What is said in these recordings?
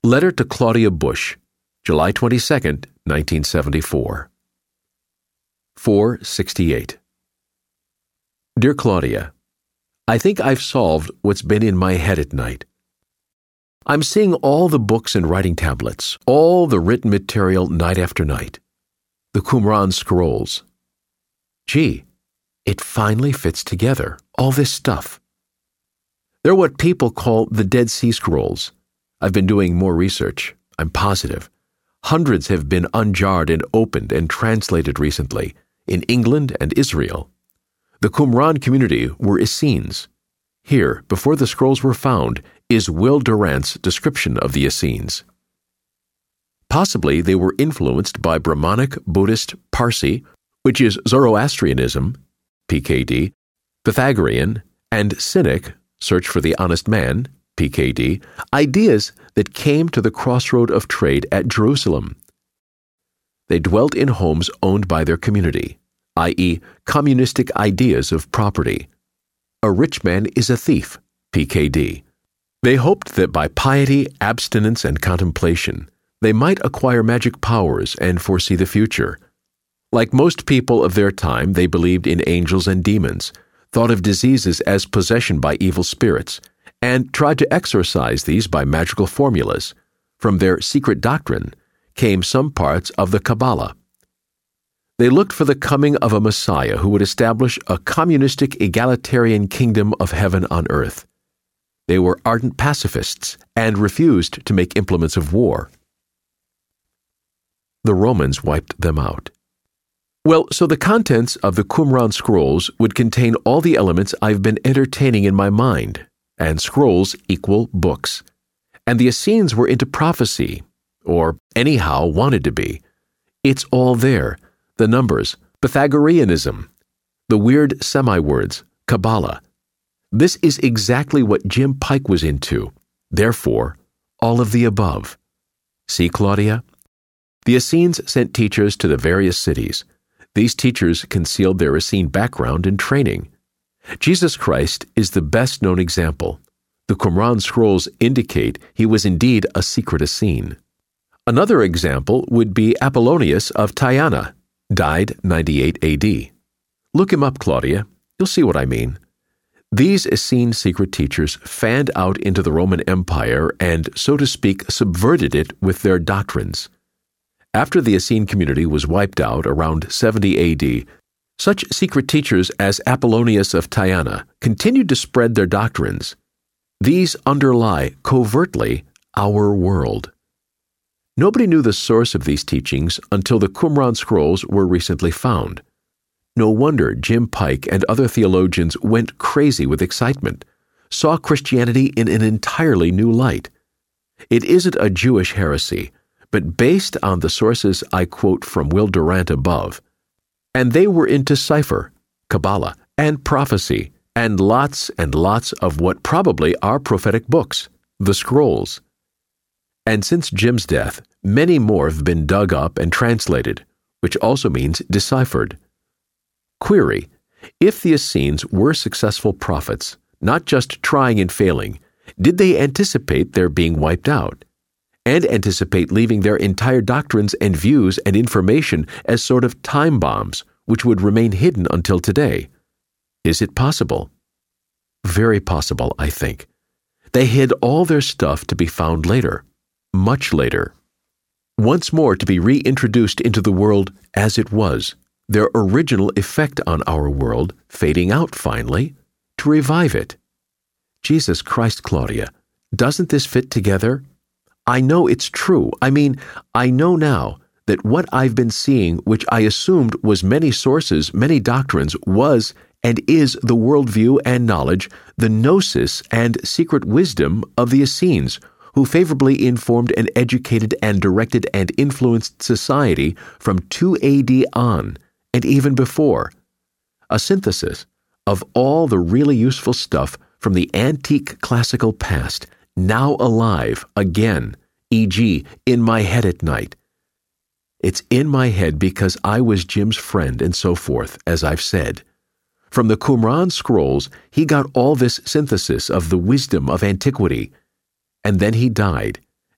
Letter to Claudia Bush, July 22, 1974. 468. Dear Claudia, I think I've solved what's been in my head at night. I'm seeing all the books and writing tablets, all the written material night after night. The Qumran scrolls. Gee, it finally fits together, all this stuff. They're what people call the Dead Sea Scrolls. I've been doing more research, I'm positive. Hundreds have been unjarred and opened and translated recently, in England and Israel. The Qumran community were Essenes. Here, before the scrolls were found, is Will Durant's description of the Essenes. Possibly they were influenced by Brahmanic, Buddhist, Parsi, which is Zoroastrianism, PKD, Pythagorean, and Cynic, Search for the Honest Man, PKD, ideas that came to the crossroad of trade at Jerusalem. They dwelt in homes owned by their community, i.e., communistic ideas of property. A rich man is a thief, PKD. They hoped that by piety, abstinence, and contemplation, they might acquire magic powers and foresee the future. Like most people of their time, they believed in angels and demons, thought of diseases as possession by evil spirits, and tried to exorcise these by magical formulas. From their secret doctrine came some parts of the Kabbalah. They looked for the coming of a Messiah who would establish a communistic egalitarian kingdom of heaven on earth. They were ardent pacifists and refused to make implements of war. The Romans wiped them out. Well, so the contents of the Qumran scrolls would contain all the elements I've been entertaining in my mind, and scrolls equal books. And the Essenes were into prophecy, or anyhow wanted to be. It's all there, the numbers, Pythagoreanism, the weird semi-words, Kabbalah. This is exactly what Jim Pike was into. Therefore, all of the above. See, Claudia? The Essenes sent teachers to the various cities. These teachers concealed their Essene background and training. Jesus Christ is the best-known example. The Qumran scrolls indicate he was indeed a secret Essene. Another example would be Apollonius of Tyana, died 98 AD. Look him up, Claudia. You'll see what I mean. These Essene secret teachers fanned out into the Roman Empire and, so to speak, subverted it with their doctrines. After the Essene community was wiped out around 70 AD, such secret teachers as Apollonius of Tyana continued to spread their doctrines. These underlie, covertly, our world. Nobody knew the source of these teachings until the Qumran scrolls were recently found. No wonder Jim Pike and other theologians went crazy with excitement, saw Christianity in an entirely new light. It isn't a Jewish heresy, but based on the sources I quote from Will Durant above. And they were into cipher, Kabbalah, and prophecy, and lots of what probably are prophetic books, the scrolls. And since Jim's death, many more have been dug up and translated, which also means deciphered. Query: if the Essenes were successful prophets, not just trying and failing, did they anticipate their being wiped out? And anticipate leaving their entire doctrines and views and information as sort of time bombs, which would remain hidden until today? Is it possible? Very possible, I think. They hid all their stuff to be found later, much later. Once more to be reintroduced into the world as it was, their original effect on our world fading out finally, to revive it. Jesus Christ, Claudia, doesn't this fit together? I know it's true. I know now that what I've been seeing, which I assumed was many sources, many doctrines, was and is the worldview and knowledge, the gnosis and secret wisdom of the Essenes, who favorably informed and educated and directed and influenced society from 2 AD on, and even before. A synthesis of all the really useful stuff from the antique classical past, now alive again, e.g., in my head at night. It's in my head because I was Jim's friend and so forth, as I've said. From the Qumran scrolls, he got all this synthesis of the wisdom of antiquity. And then he died,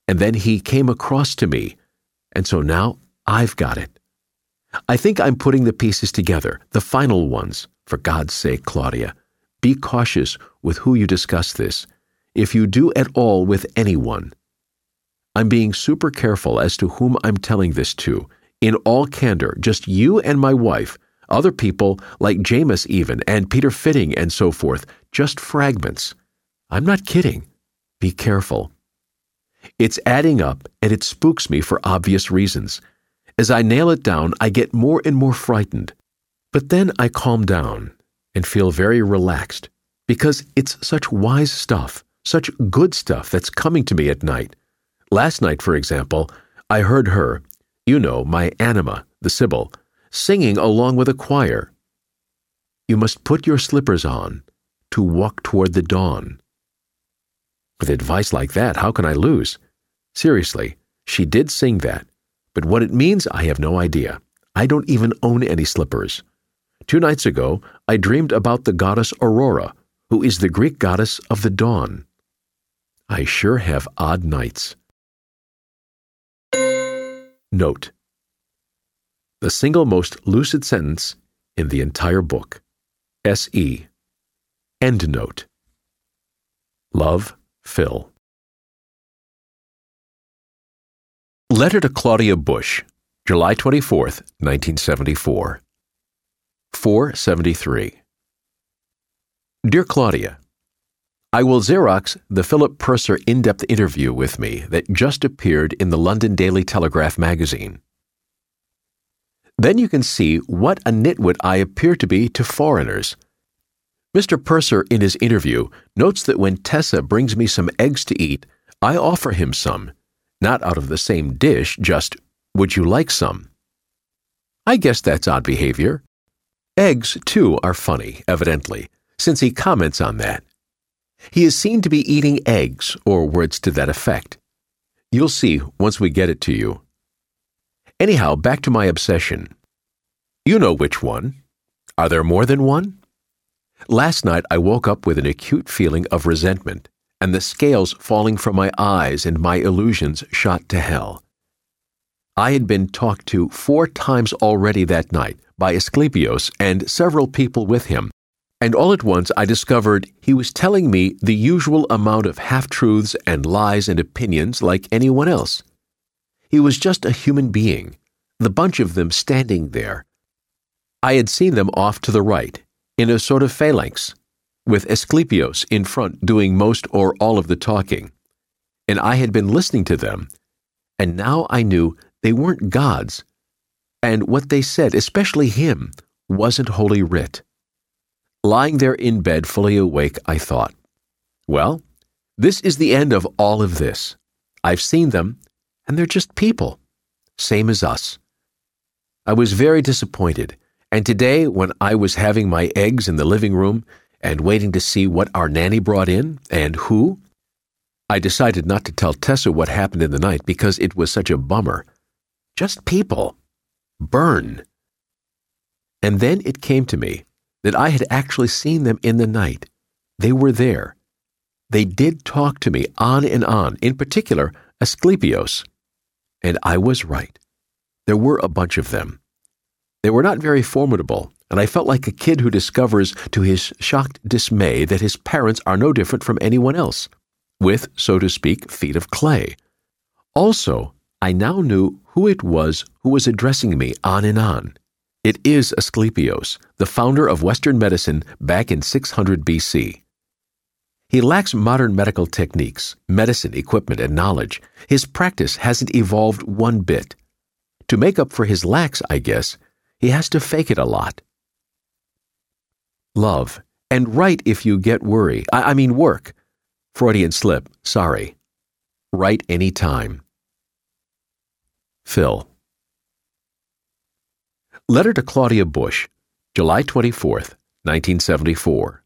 and then he came across to me, and so now I've got it. I think I'm putting the pieces together, the final ones. For God's sake, Claudia, be cautious with who you discuss this, if you do at all with anyone. I'm being super careful as to whom I'm telling this to. In all candor, just you and my wife, other people like Jameis even, and Peter Fitting and so forth, just fragments. I'm not kidding. Be careful. It's adding up, and it spooks me for obvious reasons. As I nail it down, I get more and more frightened. But then I calm down and feel very relaxed, because it's such wise stuff, such good stuff that's coming to me at night. Last night, for example, I heard her, my Anima, the Sibyl, singing along with a choir. You must put your slippers on to walk toward the dawn. With advice like that, how can I lose? Seriously, she did sing that, but what it means, I have no idea. I don't even own any slippers. 2 nights ago, I dreamed about the goddess Aurora, who is the Greek goddess of the dawn. I sure have odd nights. Note: the single most lucid sentence in the entire book. S.E. Endnote. Love, Phil. Letter to Claudia Bush, July 24th, 1974. 473. Dear Claudia, I will Xerox the Philip Purser in-depth interview with me that just appeared in the London Daily Telegraph magazine. Then you can see what a nitwit I appear to be to foreigners. Mr. Purser, in his interview, notes that when Tessa brings me some eggs to eat, I offer him some, not out of the same dish, just, would you like some? I guess that's odd behavior. Eggs, too, are funny, evidently, since he comments on that. He is seen to be eating eggs, or words to that effect. You'll see once we get it to you. Anyhow, back to my obsession. You know which one. Are there more than one? Last night I woke up with an acute feeling of resentment, and the scales falling from my eyes and my illusions shot to hell. I had been talked to 4 times already that night by Asclepios and several people with him, and all at once I discovered he was telling me the usual amount of half-truths and lies and opinions like anyone else. He was just a human being, the bunch of them standing there. I had seen them off to the right, in a sort of phalanx, with Asclepios in front doing most or all of the talking, and I had been listening to them, and now I knew they weren't gods, and what they said, especially him, wasn't Holy Writ. Lying there in bed fully awake, I thought, well, this is the end of all of this. I've seen them, and they're just people, same as us. I was very disappointed, and today when I was having my eggs in the living room and waiting to see what our nanny brought in and who, I decided not to tell Tessa what happened in the night because it was such a bummer. Just people. Burn. And then it came to me that I had actually seen them in the night. They were there. They did talk to me on and on, in particular, Asclepios. And I was right. There were a bunch of them. They were not very formidable, and I felt like a kid who discovers to his shocked dismay that his parents are no different from anyone else, with, so to speak, feet of clay. Also, I now knew who it was who was addressing me on and on. It is Asclepios, the founder of Western medicine back in 600 BC. He lacks modern medical techniques, medicine equipment, and knowledge. His practice hasn't evolved one bit. To make up for his lacks, I guess, he has to fake it a lot. Love, and write if you get worry. I mean work. Freudian slip, sorry. Write any time. Phil. Letter to Claudia Bush, July 24th, 1974.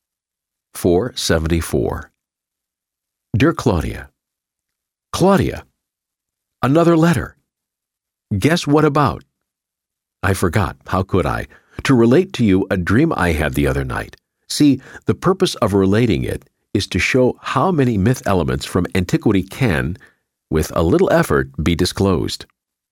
474. Dear Claudia. Claudia, another letter. Guess what about? I forgot, how could I, to relate to you a dream I had the other night. See, the purpose of relating it is to show how many myth elements from antiquity can, with a little effort, be disclosed.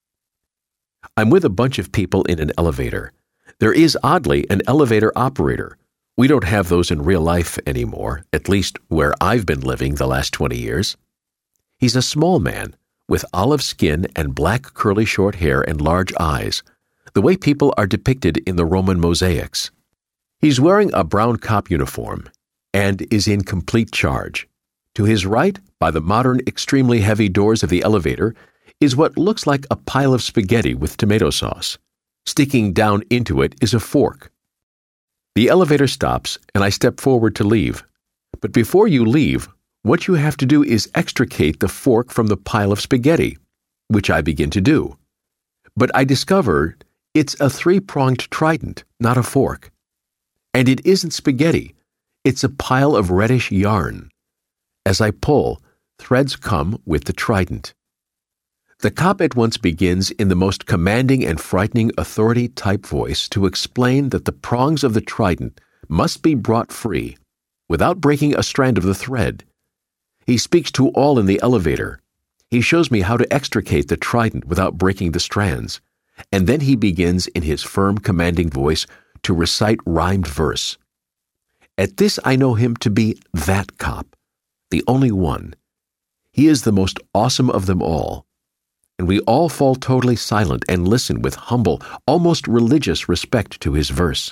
I'm with a bunch of people in an elevator. There is, oddly, an elevator operator. We don't have those in real life anymore, at least where I've been living the last 20 years. He's a small man with olive skin and black curly short hair and large eyes, the way people are depicted in the Roman mosaics. He's wearing a brown cop uniform and is in complete charge. To his right, by the modern, extremely heavy doors of the elevator, is what looks like a pile of spaghetti with tomato sauce. Sticking down into it is a fork. The elevator stops, and I step forward to leave. But before you leave, what you have to do is extricate the fork from the pile of spaghetti, which I begin to do. But I discover it's a 3-pronged trident, not a fork. And it isn't spaghetti. It's a pile of reddish yarn. As I pull, threads come with the trident. The cop at once begins in the most commanding and frightening authority-type voice to explain that the prongs of the trident must be brought free without breaking a strand of the thread. He speaks to all in the elevator. He shows me how to extricate the trident without breaking the strands, and then he begins in his firm, commanding voice to recite rhymed verse. At this I know him to be that cop, the only one. He is the most awesome of them all. And we all fall totally silent and listen with humble, almost religious respect to his verse.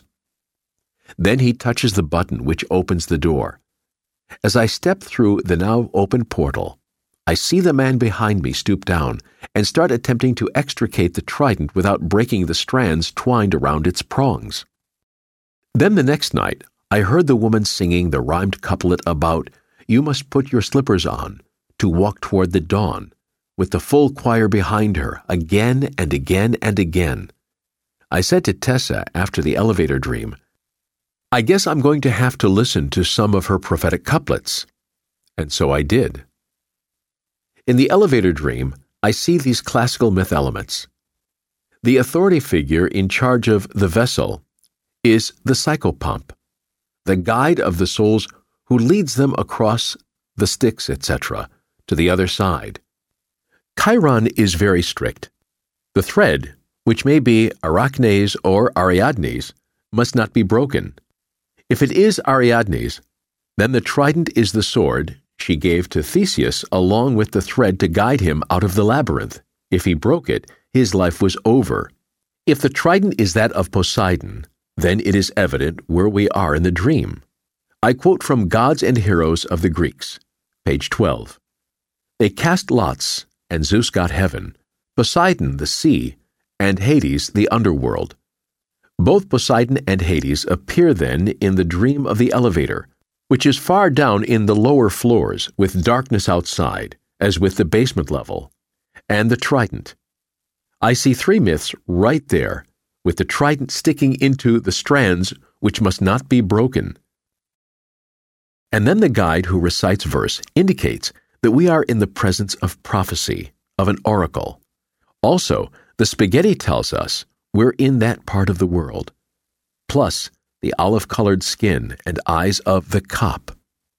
Then he touches the button which opens the door. As I step through the now open portal, I see the man behind me stoop down and start attempting to extricate the trident without breaking the strands twined around its prongs. Then the next night, I heard the woman singing the rhymed couplet about, "You must put your slippers on to walk toward the dawn," with the full choir behind her, again and again and again. I said to Tessa after the elevator dream, "I guess I'm going to have to listen to some of her prophetic couplets." And so I did. In the elevator dream, I see these classical myth elements. The authority figure in charge of the vessel is the psychopomp, the guide of the souls who leads them across the Styx, etc., to the other side. Chiron is very strict. The thread, which may be Arachnes or Ariadnes, must not be broken. If it is Ariadnes, then the trident is the sword she gave to Theseus along with the thread to guide him out of the labyrinth. If he broke it, his life was over. If the trident is that of Poseidon, then it is evident where we are in the dream. I quote from Gods and Heroes of the Greeks, page 12. They cast lots, and Zeus got heaven, Poseidon the sea, and Hades the underworld. Both Poseidon and Hades appear then in the dream of the elevator, which is far down in the lower floors with darkness outside, as with the basement level, and the trident. I see 3 myths right there, with the trident sticking into the strands which must not be broken. And then the guide who recites verse indicates that we are in the presence of prophecy, of an oracle. Also, the spaghetti tells us we're in that part of the world. Plus, the olive-colored skin and eyes of the cop.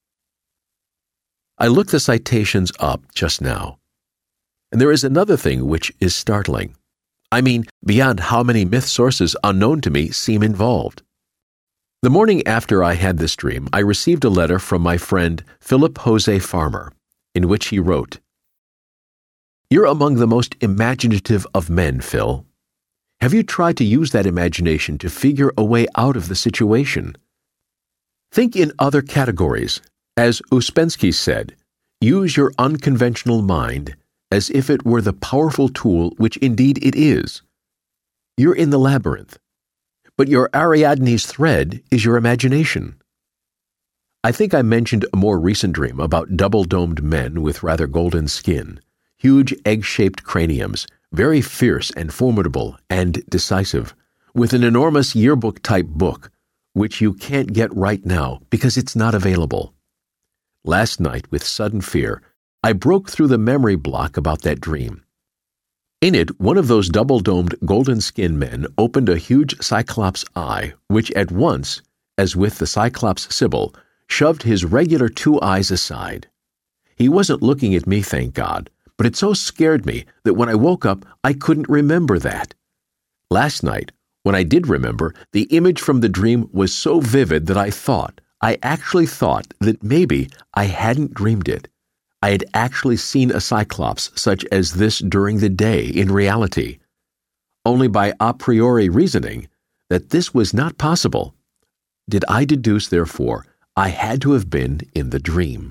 I looked the citations up just now, and there is another thing which is startling. I mean, beyond how many myth sources unknown to me seem involved. The morning after I had this dream, I received a letter from my friend Philip Jose Farmer, in which he wrote, "You're among the most imaginative of men, Phil. Have you tried to use that imagination to figure a way out of the situation? Think in other categories. As Ouspensky said, use your unconventional mind as if it were the powerful tool which indeed it is. You're in the labyrinth, but your Ariadne's thread is your imagination." I think I mentioned a more recent dream about double-domed men with rather golden skin, huge egg-shaped craniums, very fierce and formidable and decisive, with an enormous yearbook-type book, which you can't get right now because it's not available. Last night, with sudden fear, I broke through the memory block about that dream. In it, one of those double-domed golden-skinned men opened a huge cyclops eye, which at once, as with the cyclops Sibyl, shoved his regular 2 eyes aside. He wasn't looking at me, thank God, but it so scared me that when I woke up, I couldn't remember that. Last night, when I did remember, the image from the dream was so vivid that I actually thought that maybe I hadn't dreamed it. I had actually seen a cyclops such as this during the day in reality. Only by a priori reasoning that this was not possible did I deduce, therefore, I had to have been in the dream.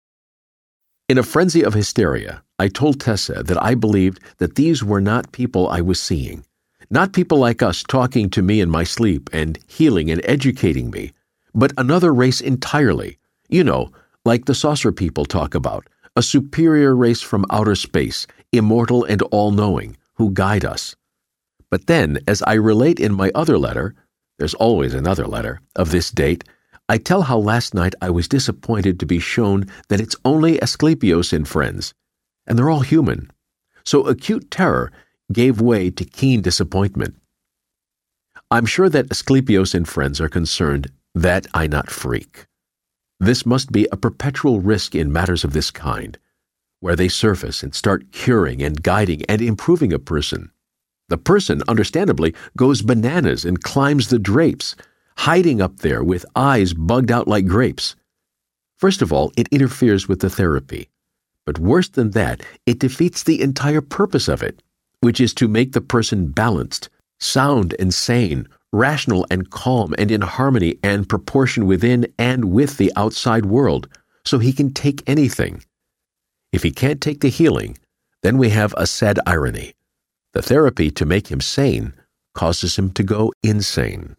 In a frenzy of hysteria, I told Tessa that I believed that these were not people I was seeing, not people like us talking to me in my sleep and healing and educating me, but another race entirely, like the saucer people talk about, a superior race from outer space, immortal and all-knowing, who guide us. But then, as I relate in my other letter, there's always another letter, of this date, I tell how last night I was disappointed to be shown that it's only Asclepios and friends, and they're all human. So acute terror gave way to keen disappointment. I'm sure that Asclepios and friends are concerned that I not freak. This must be a perpetual risk in matters of this kind, where they surface and start curing and guiding and improving a person. The person, understandably, goes bananas and climbs the drapes, hiding up there with eyes bugged out like grapes. First of all, it interferes with the therapy. But worse than that, it defeats the entire purpose of it, which is to make the person balanced, sound and sane, rational and calm and in harmony and proportion within and with the outside world, so he can take anything. If he can't take the healing, then we have a sad irony. The therapy to make him sane causes him to go insane.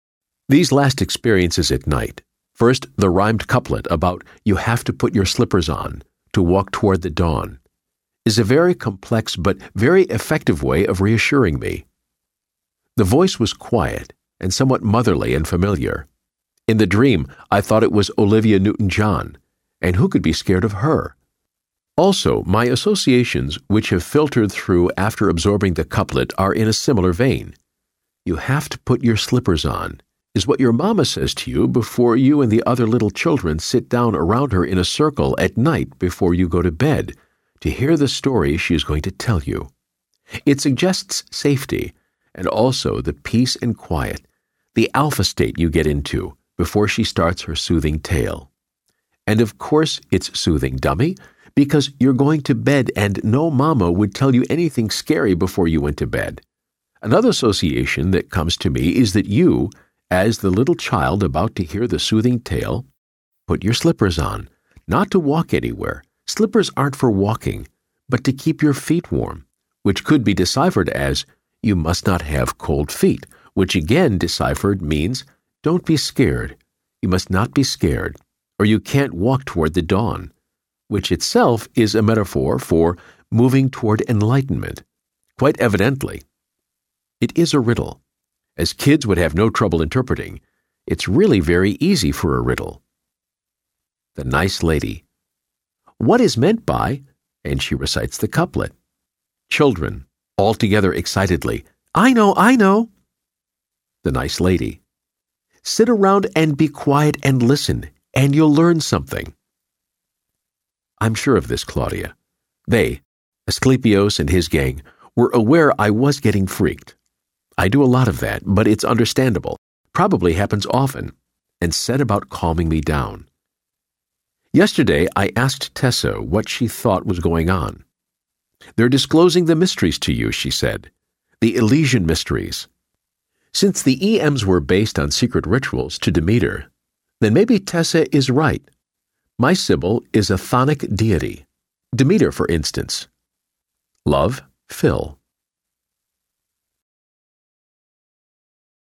These last experiences at night, first the rhymed couplet about "you have to put your slippers on to walk toward the dawn," is a very complex but very effective way of reassuring me. The voice was quiet and somewhat motherly and familiar. In the dream, I thought it was Olivia Newton-John, and who could be scared of her? Also, my associations, which have filtered through after absorbing the couplet, are in a similar vein. You have to put your slippers on is what your mama says to you before you and the other little children sit down around her in a circle at night before you go to bed to hear the story she is going to tell you. It suggests safety and also the peace and quiet, the alpha state you get into before she starts her soothing tale. And of course it's soothing, dummy, because you're going to bed and no mama would tell you anything scary before you went to bed. Another association that comes to me is that you, as the little child about to hear the soothing tale, put your slippers on, not to walk anywhere. Slippers aren't for walking, but to keep your feet warm, which could be deciphered as, you must not have cold feet, which again deciphered means, don't be scared. You must not be scared, or you can't walk toward the dawn, which itself is a metaphor for moving toward enlightenment. Quite evidently, it is a riddle. As kids would have no trouble interpreting, it's really very easy for a riddle. The nice lady. What is meant by, and she recites the couplet. Children, all together excitedly, I know, I know. The nice lady. Sit around and be quiet and listen, and you'll learn something. I'm sure of this, Claudia. They, Asclepios and his gang, were aware I was getting freaked. I do a lot of that, but it's understandable, probably happens often, and set about calming me down. Yesterday, I asked Tessa what she thought was going on. They're disclosing the mysteries to you, she said, the Elysian mysteries. Since the EMs were based on secret rituals to Demeter, then maybe Tessa is right. My Sibyl is a chthonic deity. Demeter, for instance. Love, Phil.